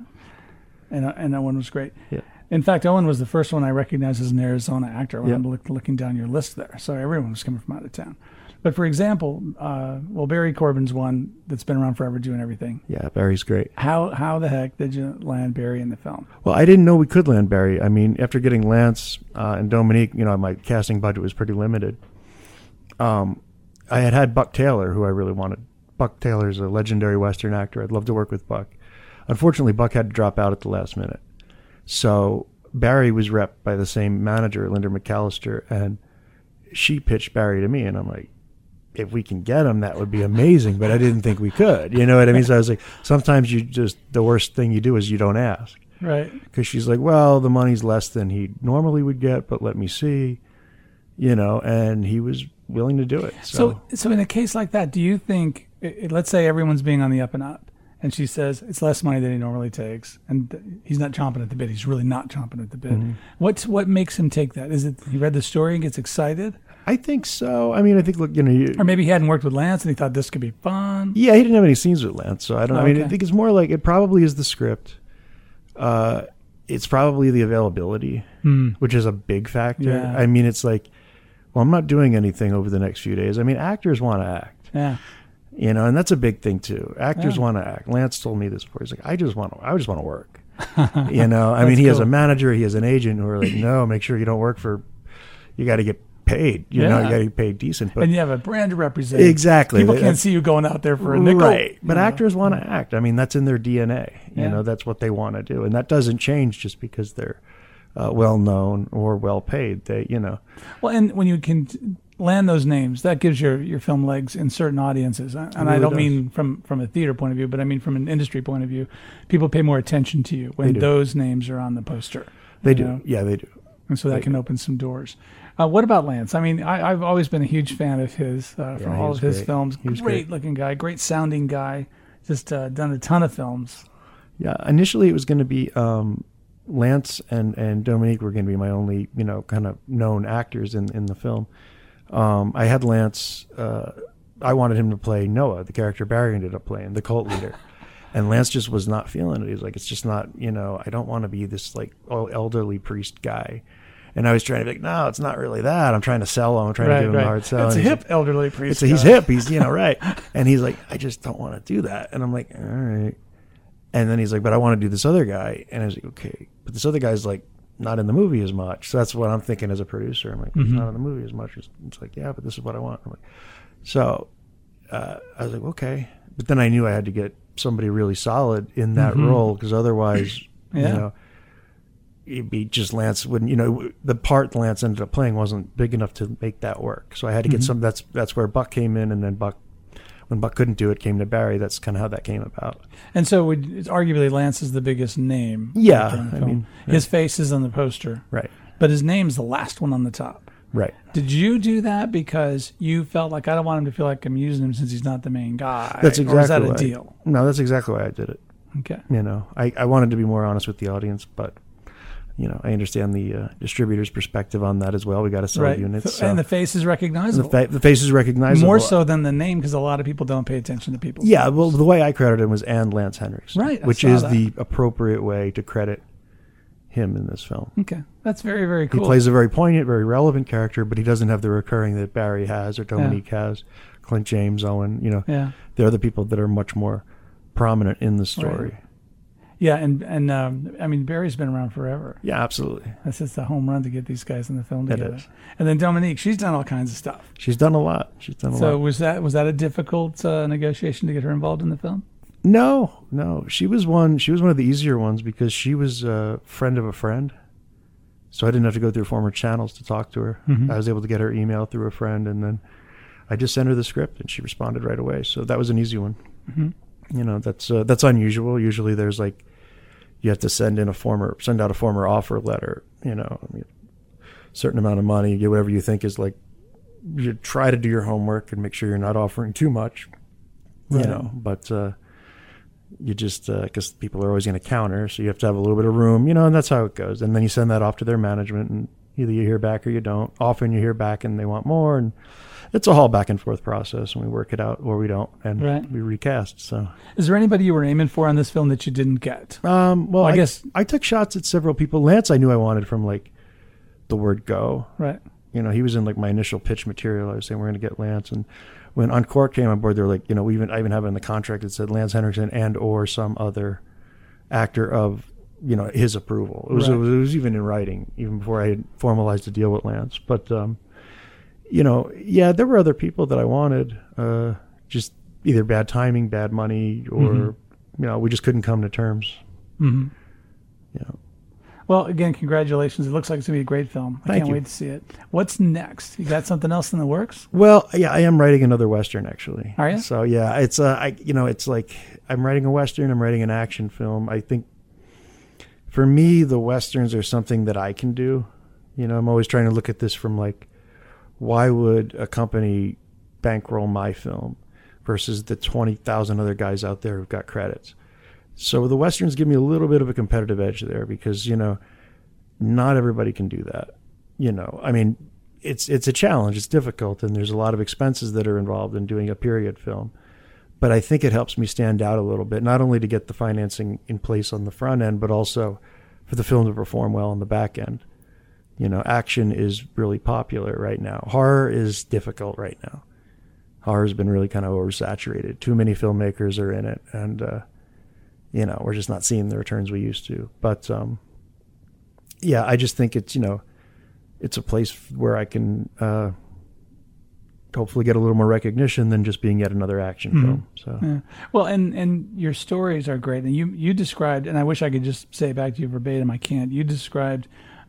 and uh, and Owen was great. Yeah. In fact, Owen was the first one I recognized as an Arizona actor when Yeah. I'm look, looking down your list there. So everyone was coming from out of town. But for example, uh, well, Barry Corbin's one that's been around forever doing everything. Yeah, Barry's great. How how the heck did you land Barry in the film? Well, I didn't know we could land Barry. I mean, after getting Lance uh, and Dominique, you know, my casting budget was pretty limited. Um, I had had Buck Taylor, who I really wanted. Buck Taylor's a legendary Western actor. I'd love to work with Buck. Unfortunately, Buck had to drop out at the last minute. So Barry was repped by the same manager, Linda McAllister, and she pitched Barry to me, and I'm like, if we can get him, that would be amazing. But I didn't think we could. You know what I mean? So I was like, sometimes you just, the worst thing you do is you don't ask. Right. Because she's like, well, the money's less than he normally would get, but let me see. You know, and he was willing to do it. So, So, so in a case like that, do you think, i- i- let's say everyone's being on the up and up, and she says it's less money than he normally takes, and th- he's not chomping at the bit. He's really not chomping at the bit. Mm-hmm. What's what makes him take that? Is it he read the story and gets excited, I think so. I mean, I think, look, you know, you, or maybe he hadn't worked with Lance and he thought this could be fun? yeah, he didn't have any scenes with Lance, so I don't know. I mean, I Okay. think it's more like it probably is the script. Uh, it's probably the availability, Hmm. which is a big factor. Yeah. I mean, it's like, well, I'm not doing anything over the next few days. I mean, actors want to act. Yeah. You know, and that's a big thing too. Actors Yeah. want to act. Lance told me this before. He's like, I just want to, I just want to work. You know, I mean, That's he has cool. a manager, he has an agent who are like, no, make sure you don't work for, you got to get paid. You know, Yeah. you got to get paid decent. But And you have a brand to represent. exactly, People That- can't see you going out there for a nickel. right? But you know. actors want to act. I mean, that's in their D N A. You Yeah. know, that's what they want to do, and that doesn't change just because they're uh, well known or well paid. They, you know, Well, and when you can land those names, that gives your, your film legs in certain audiences. And really I don't does. mean from, from a theater point of view, but I mean from an industry point of view. People pay more attention to you when They do. those names are on the poster. they you do. know? Yeah, they do. And so that They can do. open some doors. Uh, what about Lance? I mean, I, I've always been a huge fan of his uh, from Yeah, he all was of his great. films. He was Great, great. looking guy, great sounding guy. Just uh, done a ton of films. Yeah, initially it was going to be um, Lance and, and Dominique were going to be my only, you know, kind of known actors in, in the film. Um, I had Lance, uh, I wanted him to play Noah, the character Barry ended up playing, the cult leader. And Lance just was not feeling it. He was like, it's just not, you know, I don't want to be this like elderly priest guy. And I was trying to be like, no, it's not really that. I'm trying to sell him. I'm trying Right, to give him right. a hard sell. It's a And he's hip like, elderly priest. It's a, he's guy. hip. He's, you know, right. And he's like, I just don't want to do that. And I'm like, all right. And then he's like, but I want to do this other guy. And I was like, okay. But this other guy's like not in the movie as much. So that's what I'm thinking as a producer. I'm like, he's Mhm. not in the movie as much. It's, it's like, yeah, but this is what I want. I'm like, so uh, I was like, okay. But then I knew I had to get somebody really solid in that Mhm. role because otherwise, Yeah. you know, it'd be just Lance wouldn't, you know, the part Lance ended up playing wasn't big enough to make that work. So I had to get Mhm. some, that's, that's where Buck came in. And then Buck, when Buck couldn't do it, came to Barry. That's kind of how that came about. And so would, it's arguably Lance is the biggest name. Yeah, in the I film. mean, yeah. His face is on the poster, Right. but his name's the last one on the top. Right. Did you do that because you felt like, I don't want him to feel like I'm using him since he's not the main guy? That's exactly Or is that a why- deal? No, that's exactly why I did it. Okay. You know, I, I wanted to be more honest with the audience, but you know, I understand the uh, distributor's perspective on that as well. We got to sell Right. units. So- and so- the face is the, recognizable. fa- the face is recognizable. More so than the name because a lot of people don't pay attention to people. Yeah, well, the way I credited him was and Lance Henriksen, Right, I which saw is that. the appropriate way to credit him in this film. Okay. That's very, very cool. He plays a very poignant, very relevant character, but he doesn't have the recurring that Barry has or Dominique has, Clint James, Owen. You know, Yeah. they're the people that are much more prominent in the story. Right. Yeah, and and um, I mean Barry's been around forever. Yeah, absolutely. That's just a home run to get these guys in the film It together. is. And then Dominique, she's done all kinds of stuff. She's done a lot. She's done a So lot. was that was that a difficult uh, negotiation to get her involved in the film? No, no. She was one. She was one of the easier ones because she was a friend of a friend. So I didn't have to go through former channels to talk to her. Mhm. I was able to get her email through a friend, and then I just sent her the script, and she responded right away. So that was an easy one. Mm-hmm. You know, that's uh, that's unusual. Usually, there's like you have to send in a former, send out a former offer letter. You know, I mean, certain amount of money, you get whatever you think is like. You try to do your homework and make sure you're not offering too much. Right. You know, but. Uh, You just, because uh, people are always going to counter, so you have to have a little bit of room, you know, and that's how it goes. And then you send that off to their management, and either you hear back or you don't. Often you hear back and they want more, and it's a whole back and forth process, and we work it out or we don't, and Right. we recast. So, Is there anybody you were aiming for on this film that you didn't get? um, well, I I, guess- guess I took shots at several people. Lance, I knew I wanted from like the word go. Right. You know, he was in like my initial pitch material. I was saying we're going to get Lance, and when Encore came on board, they were like, you know, we even I even have in the contract that said Lance Henriksen and or some other actor of, you know, his approval. It was, Right. it was it was even in writing, even before I had formalized the deal with Lance. But um, you know, yeah, there were other people that I wanted, uh, just either bad timing, bad money, or Mhm. you know, we just couldn't come to terms. Mm-hmm. You know. Well, again, congratulations. It looks like it's going to be a great film. I Thank can't you. wait to see it. What's next? You got something else in the works? Well, yeah, I am writing another Western actually. Are you? So yeah, it's uh, I you know, it's like I'm writing a Western. I'm writing an action film. I think for me, the Westerns are something that I can do. You know, I'm always trying to look at this from like, why would a company bankroll my film versus the twenty thousand other guys out there who've got credits? So the Westerns give me a little bit of a competitive edge there because, you know, not everybody can do that. You know, I mean, it's it's a challenge. It's difficult, and there's a lot of expenses that are involved in doing a period film. But I think it helps me stand out a little bit, not only to get the financing in place on the front end, but also for the film to perform well on the back end. You know, action is really popular right now. Horror is difficult right now. Horror has been really kind of oversaturated. Too many filmmakers are in it, and uh, you know, we're just not seeing the returns we used to. But um, yeah, I just think it's, you know, it's a place where I can uh, hopefully get a little more recognition than just being yet another action Mhm. film. So Yeah. Well, and, and your stories are great. And you, you described, and I wish I could just say it back to you verbatim. I can't. You described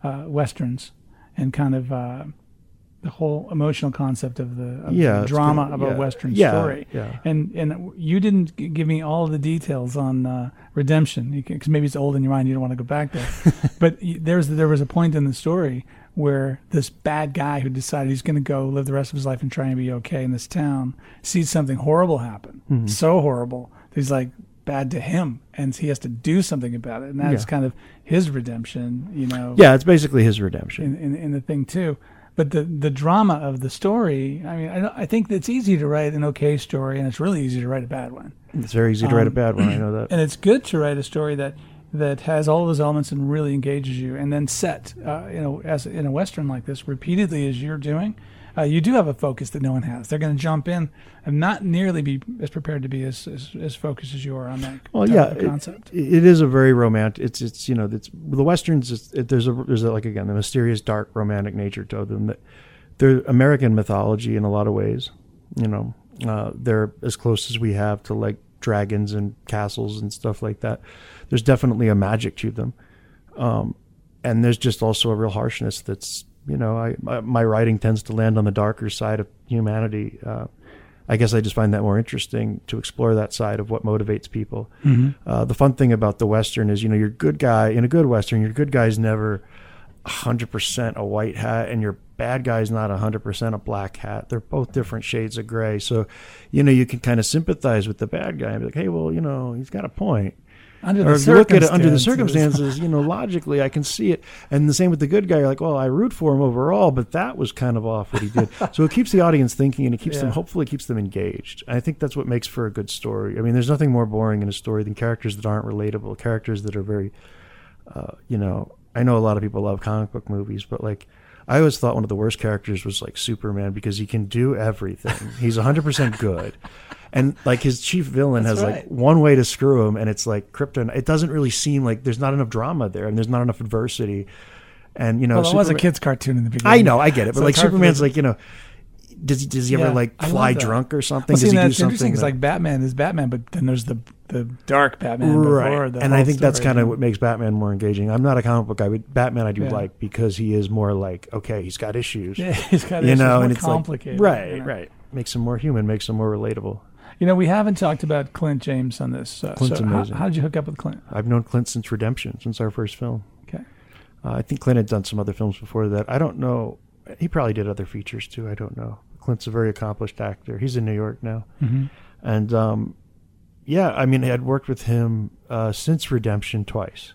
uh, westerns and kind of uh, the whole emotional concept of the, of Yeah, the it's drama good. of Yeah. a western Yeah, story. yeah. And and you didn't g- give me all of the details on uh, Redemption because maybe it's old in your mind. You don't want to go back there. But y- there's there was a point in the story where this bad guy who decided he's going to go live the rest of his life and try and be okay in this town sees something horrible happen, Mm-hmm. so horrible that he's like bad to him, and he has to do something about it, and that's Yeah. kind of his redemption, you know. Yeah, it's basically his redemption. In, in, in the thing too, but the the drama of the story. I mean, I, don't- I think it's easy to write an okay story, and it's really easy to write a bad one. It's very easy to write a Um, bad one. I know that. And it's good to write a story that that has all those elements and really engages you, and then set, uh, you know, as in a western like this, repeatedly as you're doing, uh, you do have a focus that no one has. They're going to jump in and not nearly be as prepared to be as as, as focused as you are on that Well, type yeah, of it- concept. It, is a very romantic. It's it's you know it's the westerns. It's, it, there's a there's a, like again the mysterious, dark, romantic nature to them. That they're American mythology in a lot of ways. You know, uh, they're as close as we have to like dragons and castles and stuff like that. There's definitely a magic to them, um, and there's just also a real harshness. That's you know, I my, my writing tends to land on the darker side of humanity. Uh, I guess I just find that more interesting to explore that side of what motivates people. Mm-hmm. Uh, the fun thing about the Western is, you know, your good guy in a good Western, your good guy's never one hundred percent a white hat, and your bad guy's not one hundred percent a black hat. They're both different shades of gray. So, you know, you can kind of sympathize with the bad guy and be like, hey, well, you know, he's got a point. Under Or the if you look at it under the circumstances. circumstances, you know, logically, I can see it. And the same with the good guy. You're like, well, I root for him overall, but that was kind of off what he did. So it keeps the audience thinking, and it keeps them, Yeah. hopefully, keeps them engaged. And I think that's what makes for a good story. I mean, there's nothing more boring in a story than characters that aren't relatable, characters that are very, uh, you know, I know a lot of people love comic book movies, but like, I always thought one of the worst characters was like Superman because he can do everything. He's one hundred percent good. And like his chief villain That's has right. like one way to screw him, and it's like Krypton. It doesn't really seem like there's not enough drama there, and there's not enough adversity. And you know, Well, it was a Superman- kid's cartoon in the beginning. I know, I get it, but So like it's hard for Superman's me- like you know, does he does he Yeah, ever like I love fly that. drunk or something? Well, see, does he do that's interesting. something? It's that- like Batman is Batman, but then there's the the dark Batman before. right, The and whole I think that's story. kind of what makes Batman more engaging. I'm not a comic book guy, but Batman I do Yeah. like because he is more like okay, he's got issues, Yeah, he's got you issues, know, more and it's complicated. like right, you know? right, makes him more human, makes him more relatable. You know, we haven't talked about Clint James on this. Uh, Clint's so how, amazing. how did you hook up with Clint? I've known Clint since Redemption, since our first film. Okay. Uh, I think Clint had done some other films before that. I don't know. He probably did other features too. I don't know. Clint's a very accomplished actor. He's in New York now. Mm-hmm. And um, yeah, I mean, I had worked with him uh, since Redemption twice.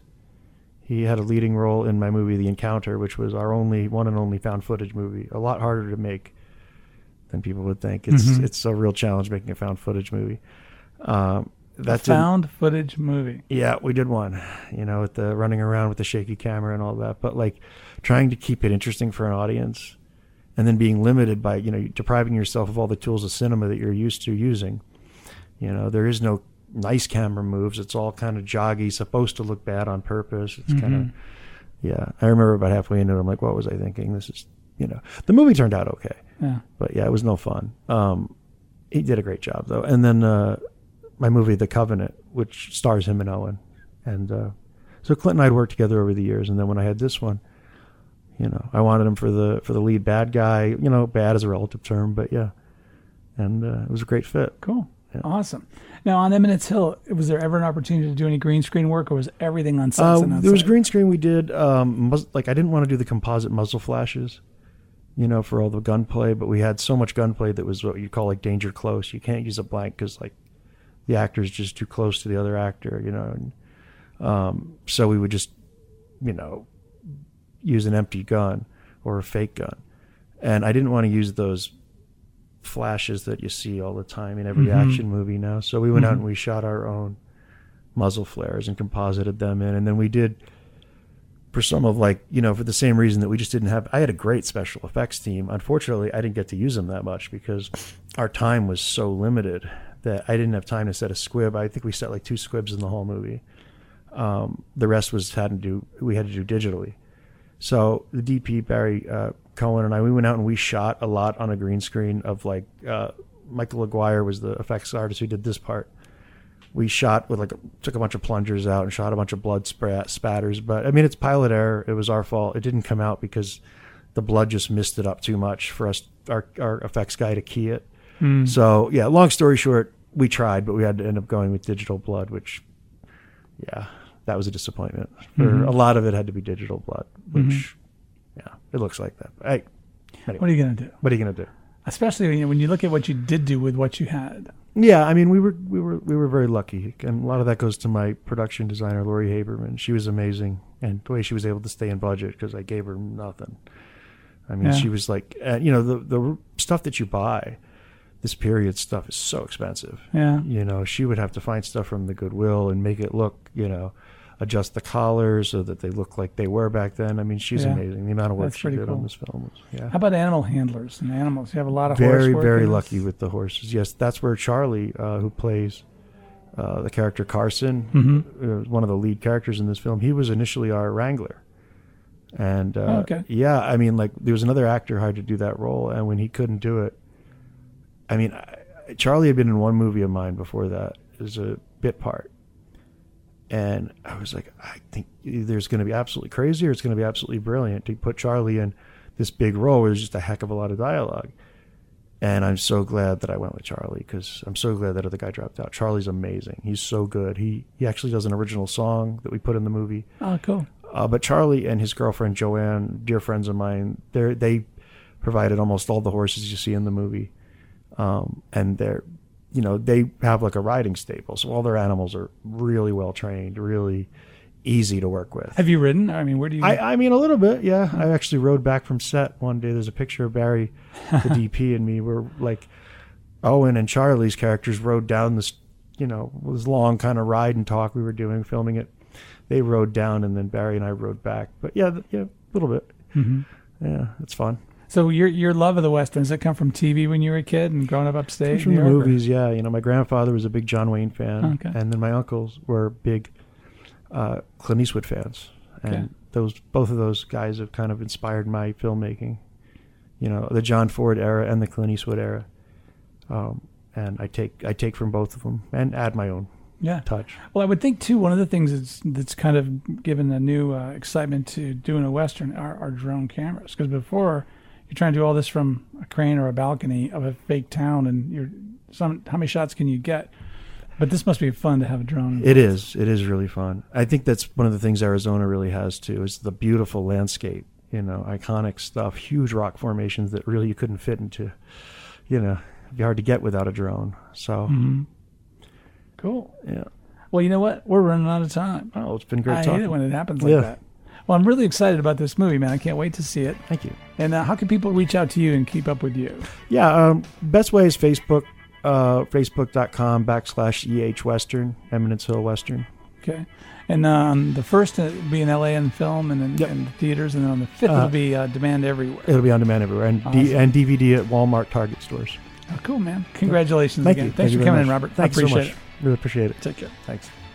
He had a leading role in my movie, The Encounter, which was our only one and only found footage movie. A lot harder to make than people would think. It's Mhm. it's a real challenge making a found footage movie. Um, A that didn't- found footage movie. yeah, we did one, you know, with the running around with the shaky camera and all that, but like trying to keep it interesting for an audience and then being limited by, you know, depriving yourself of all the tools of cinema that you're used to using. You know, there is no nice camera moves. It's all kind of joggy, supposed to look bad on purpose. It's kind of, Mhm. yeah. I remember about halfway into it, I'm like, what was I thinking? This is, you know, the movie turned out okay, Yeah. but yeah, it was no fun. Um, he did a great job though. And then, uh, my movie, The Covenant, which stars him and Owen. And uh, so Clint and I had worked together over the years. And then when I had this one, you know, I wanted him for the for the lead bad guy. You know, bad is a relative term, but yeah. And uh, it was a great fit. Cool. Yeah. Awesome. Now, on Eminence Hill, was there ever an opportunity to do any green screen work, or was everything on sets Uh, and outside? there was green screen we did. Um, mus- like I didn't want to do the composite muzzle flashes, you know, for all the gunplay. But we had so much gunplay that was what you call like danger close. You can't use a blank because like the actor's just too close to the other actor, you know. And, um, so we would just, you know, use an empty gun or a fake gun. And I didn't want to use those flashes that you see all the time in every Mhm. action movie now. So we went out Mhm. and we shot our own muzzle flares and composited them in. And then we did for some of like, you know, for the same reason that we just didn't have, I had a great special effects team. Unfortunately, I didn't get to use them that much because our time was so limited that I didn't have time to set a squib. I think we set like two squibs in the whole movie. Um, the rest was had to do, we had to do digitally. So the D P, Barry uh, Cohen, and I, we went out and we shot a lot on a green screen of like, uh, Michael Aguirre was the effects artist who did this part. we shot with like a, took a bunch of plungers out and shot a bunch of blood sprat, spatters. But I mean, it's pilot error. It was our fault. It didn't come out because the blood just missed it up too much for us, our, our effects guy, to key it. Mm. So yeah, long story short, we tried, but we had to end up going with digital blood, which, yeah, that was a disappointment. For mm-hmm. a lot of it had to be digital blood, which, mm-hmm. yeah, it looks like that. But hey, anyway, what are you gonna do? What are you gonna do? Especially when you, when you look at what you did do with what you had. Yeah, I mean, we were we were we were very lucky, and a lot of that goes to my production designer, Lori Haberman. She was amazing, and the way she was able to stay in budget because I gave her nothing. I mean, yeah. she was like, uh, you know, the the stuff that you buy. This period stuff is so expensive. Yeah. You know, she would have to find stuff from the Goodwill and make it look, you know, adjust the collars so that they look like they were back then. I mean, she's yeah. amazing. The amount of work That's she did cool. on this film was, yeah. How about animal handlers and animals? You have a lot of very, horse work. Very, very lucky with the horses. Yes, that's where Charlie, uh, who plays uh, the character Carson, mm-hmm. uh, one of the lead characters in this film, he was initially our wrangler. And, uh, oh, okay. yeah, I mean, like, there was another actor hired to do that role, and when he couldn't do it, I mean, I, Charlie had been in one movie of mine before that as a bit part. And I was like, I think either it's going to be absolutely crazy or it's going to be absolutely brilliant to put Charlie in this big role where there's just a heck of a lot of dialogue. And I'm so glad that I went with Charlie because I'm so glad that other guy dropped out. Charlie's amazing. He's so good. He he actually does an original song that we put in the movie. Oh, cool. Uh, but Charlie and his girlfriend, Joanne, dear friends of mine, they they provided almost all the horses you see in the movie. Um, and they're, you know, they have like a riding stable. So all their animals are really well trained, really easy to work with. Have you ridden? I mean, where do you... I, I mean, a little bit, yeah. I actually rode back from set one day. There's a picture of Barry, the D P, and me. We're like, Owen and Charlie's characters rode down this, you know, this long kind of ride and talk we were doing, filming it. They rode down, and then Barry and I rode back. But yeah, yeah, a little bit. Mm-hmm. Yeah, it's fun. So your your love of the Westerns, does it come from T V when you were a kid and growing up upstate? From the movies, or? Yeah. You know, my grandfather was a big John Wayne fan, okay. and then my uncles were big uh, Clint Eastwood fans, and okay. those both of those guys have kind of inspired my filmmaking. You know, the John Ford era and the Clint Eastwood era, um, and I take I take from both of them and add my own yeah. touch. Well, I would think too. One of the things that's that's kind of given a new uh, excitement to doing a Western are, are drone cameras, because before. You're trying to do all this from a crane or a balcony of a fake town, and you're some. How many shots can you get? But this must be fun to have a drone. It is. It is really fun. I think that's one of the things Arizona really has too, is the beautiful landscape. You know, iconic stuff, huge rock formations that really you couldn't fit into. You know, it'd be hard to get without a drone. So, mm-hmm. Cool. Yeah. Well, you know what? We're running out of time. Oh, it's been great I talking. hate it when it happens like yeah. that. Well, I'm really excited about this movie, man. I can't wait to see it. Thank you. And uh, how can people reach out to you and keep up with you? Yeah, um, best way is Facebook, uh, facebook.com backslash EH Western, Eminence Hill Western. Okay. And um, the first will be in L A in film and in, yep. in the theaters, and then on the fifth, uh, it'll be uh, demand everywhere. It'll be on demand everywhere, and, awesome. D- and D V D at Walmart, Target stores. Oh, cool, man. Congratulations Thank again. you. Thanks Thank for coming much. in, Robert. Thanks I appreciate so much. it. Really appreciate it. Take care. Thanks.